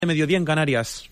Mediodía en Canarias.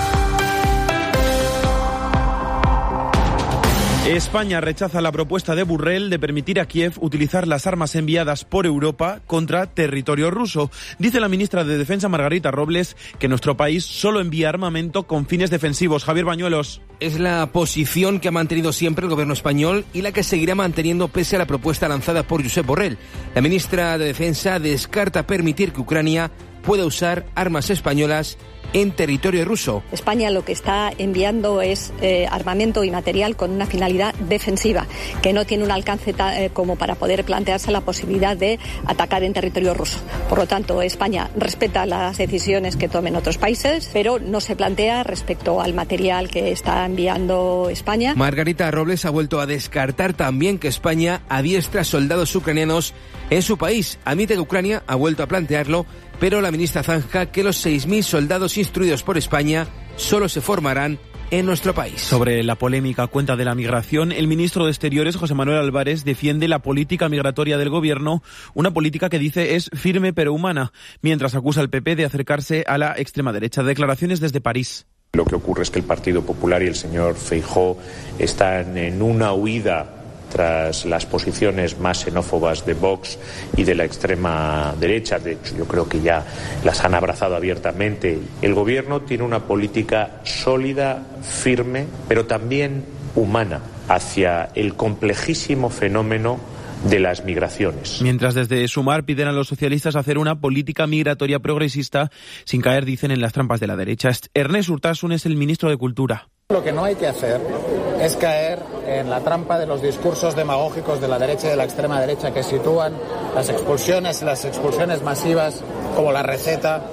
España rechaza la propuesta de Borrell de permitir a Kiev utilizar las armas enviadas por Europa contra territorio ruso. Dice la ministra de Defensa, Margarita Robles, que nuestro país solo envía armamento con fines defensivos. Javier Bañuelos. Es la posición que ha mantenido siempre el gobierno español y la que seguirá manteniendo pese a la propuesta lanzada por Josep Borrell. La ministra de Defensa descarta permitir que Ucrania pueda usar armas españolas en territorio ruso. España lo que está enviando es armamento y material con una finalidad defensiva, que no tiene un alcance como para poder plantearse la posibilidad de atacar en territorio ruso. Por lo tanto, España respeta las decisiones que tomen otros países, pero no se plantea respecto al material que está enviando España. Margarita Robles ha vuelto a descartar también que España adiestra soldados ucranianos en su país. Admite que Ucrania ha vuelto a plantearlo, pero la ministra zanja que los 6.000 soldados instruidos por España solo se formarán en nuestro país. Sobre la polémica cuenta de la migración, el ministro de Exteriores, José Manuel Álvarez, defiende la política migratoria del gobierno, una política que dice es firme pero humana, mientras acusa al PP de acercarse a la extrema derecha. Declaraciones desde París. Lo que ocurre es que el Partido Popular y el señor Feijóo están en una huida tras las posiciones más xenófobas de Vox y de la extrema derecha. De hecho, yo creo que ya las han abrazado abiertamente. El gobierno tiene una política sólida, firme, pero también humana hacia el complejísimo fenómeno de las migraciones. Mientras desde Sumar piden a los socialistas hacer una política migratoria progresista sin caer, dicen, en las trampas de la derecha. Ernest Urtasun es el ministro de Cultura. Lo que no hay que hacer es caer en la trampa de los discursos demagógicos de la derecha y de la extrema derecha que sitúan las expulsiones masivas como la receta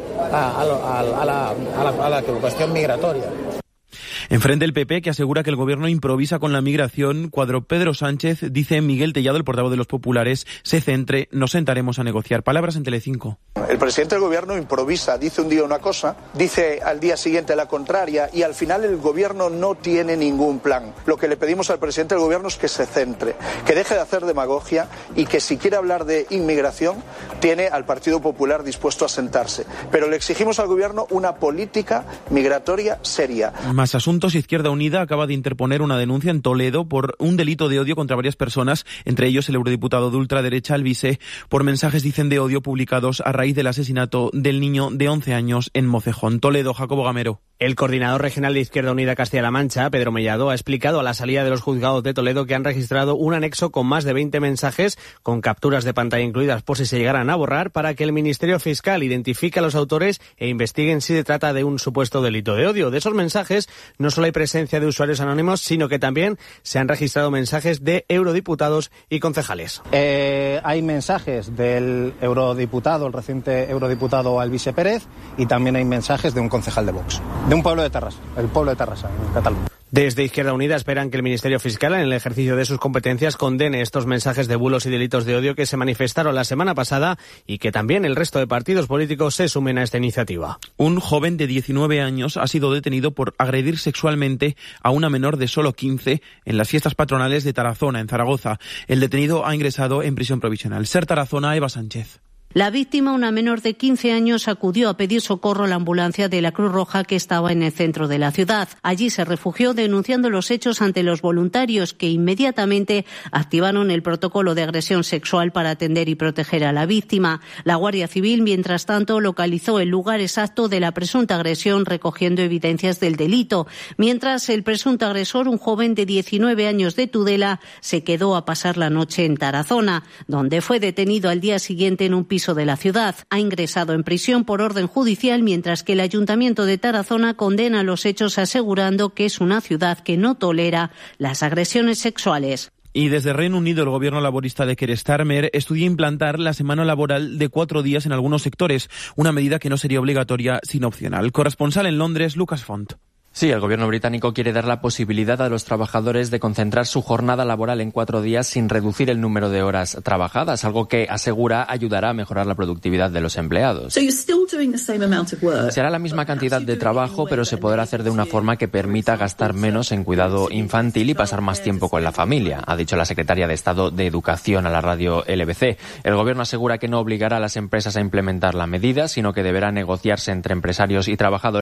a la cuestión migratoria. Enfrente el PP, que asegura que el gobierno improvisa con la migración, cuadro Pedro Sánchez, dice Miguel Tellado, el portavoz de los populares, se centre, nos sentaremos a negociar. Palabras en Telecinco. El presidente del gobierno improvisa, dice un día una cosa, dice al día siguiente la contraria y al final el gobierno no tiene ningún plan. Lo que le pedimos al presidente del gobierno es que se centre, que deje de hacer demagogia y que si quiere hablar de inmigración tiene al Partido Popular dispuesto a sentarse. Pero le exigimos al gobierno una política migratoria seria. Más asuntos. Izquierda Unida acaba de interponer una denuncia en Toledo por un delito de odio contra varias personas, entre ellos el eurodiputado de ultraderecha Albise, por mensajes, dicen, de odio publicados a raíz del asesinato del niño de 11 años en Mocejón. Toledo, Jacobo Gamero. El coordinador regional de Izquierda Unida Castilla-La Mancha, Pedro Mellado, ha explicado a la salida de los juzgados de Toledo que han registrado un anexo con más de 20 mensajes, con capturas de pantalla incluidas por si se llegaran a borrar, para que el Ministerio Fiscal identifique a los autores e investiguen si se trata de un supuesto delito de odio. De esos mensajes no solo hay presencia de usuarios anónimos, sino que también se han registrado mensajes de eurodiputados y concejales. Hay mensajes del eurodiputado, el reciente eurodiputado Albise Pérez, y también hay mensajes de un concejal de Vox. De un pueblo de Terrassa, el pueblo de Terrassa, en Cataluña. Desde Izquierda Unida esperan que el Ministerio Fiscal, en el ejercicio de sus competencias, condene estos mensajes de bulos y delitos de odio que se manifestaron la semana pasada y que también el resto de partidos políticos se sumen a esta iniciativa. Un joven de 19 años ha sido detenido por agredir sexualmente a una menor de solo 15 en las fiestas patronales de Tarazona, en Zaragoza. El detenido ha ingresado en prisión provisional. Ser Tarazona, Eva Sánchez. La víctima, una menor de 15 años, acudió a pedir socorro a la ambulancia de la Cruz Roja que estaba en el centro de la ciudad. Allí se refugió denunciando los hechos ante los voluntarios, que inmediatamente activaron el protocolo de agresión sexual para atender y proteger a la víctima. La Guardia Civil, mientras tanto, localizó el lugar exacto de la presunta agresión, recogiendo evidencias del delito. Mientras, el presunto agresor, un joven de 19 años de Tudela, se quedó a pasar la noche en Tarazona, donde fue detenido al día siguiente en un piso de la ciudad. Ha ingresado en prisión por orden judicial, mientras que el Ayuntamiento de Tarazona condena los hechos, asegurando que es una ciudad que no tolera las agresiones sexuales. Y desde Reino Unido, el gobierno laborista de Keir Starmer estudia implantar la semana laboral de 4 días en algunos sectores, una medida que no sería obligatoria sino opcional. Corresponsal en Londres, Lucas Font. Sí, el gobierno británico quiere dar la posibilidad a los trabajadores de concentrar su jornada laboral en 4 días sin reducir el número de horas trabajadas, algo que asegura ayudará a mejorar la productividad de los empleados. Se hará la misma cantidad de trabajo, pero se podrá hacer de una forma que permita gastar menos en cuidado infantil y pasar más tiempo con la familia, ha dicho la secretaria de Estado de Educación a la radio LBC. El gobierno asegura que no obligará a las empresas a implementar la medida, sino que deberá negociarse entre empresarios y trabajadores